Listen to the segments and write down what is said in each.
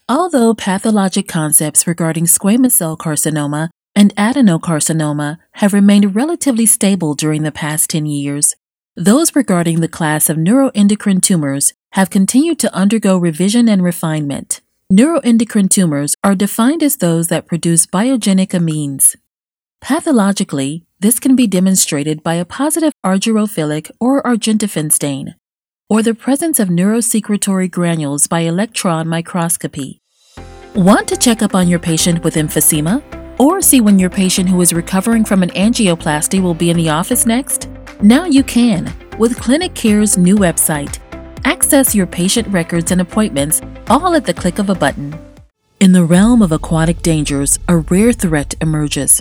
Although pathologic concepts regarding squamous cell carcinoma and adenocarcinoma have remained relatively stable during the past 10 years, those regarding the class of neuroendocrine tumors have continued to undergo revision and refinement. Neuroendocrine tumors are defined as those that produce biogenic amines. Pathologically, this can be demonstrated by a positive argyrophilic or argintophane stain, or the presence of neurosecretory granules by electron microscopy. Want to check up on your patient with emphysema? Or see when your patient who is recovering from an angioplasty will be in the office next? Now you can, with Clinic Care's new website. Access your patient records and appointments all at the click of a button. In the realm of aquatic dangers, a rare threat emerges: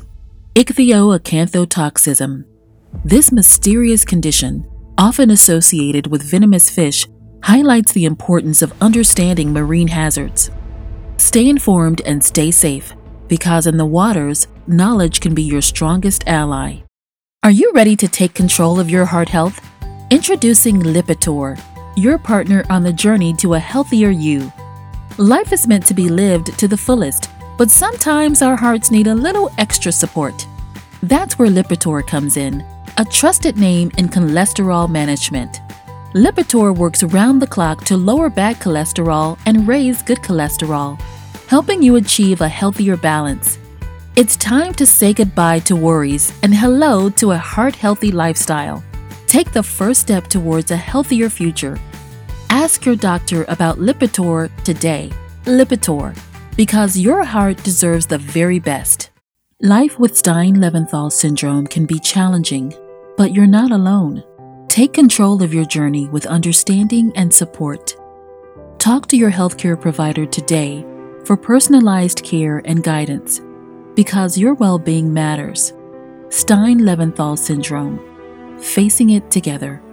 ichthyoacanthotoxism. This mysterious condition, often associated with venomous fish, highlights the importance of understanding marine hazards. Stay informed and stay safe, because in the waters, knowledge can be your strongest ally. Are you ready to take control of your heart health? Introducing Lipitor, your partner on the journey to a healthier you. Life is meant to be lived to the fullest, but sometimes our hearts need a little extra support. That's where Lipitor comes in, a trusted name in cholesterol management. Lipitor works round the clock to lower bad cholesterol and raise good cholesterol, helping you achieve a healthier balance. It's time to say goodbye to worries and hello to a heart-healthy lifestyle. Take the first step towards a healthier future. Ask your doctor about Lipitor today. Lipitor, because your heart deserves the very best. Life with Stein-Leventhal syndrome can be challenging, but you're not alone. Take control of your journey with understanding and support. Talk to your healthcare provider today for personalized care and guidance, because your well-being matters. Stein-Leventhal syndrome. Facing it together.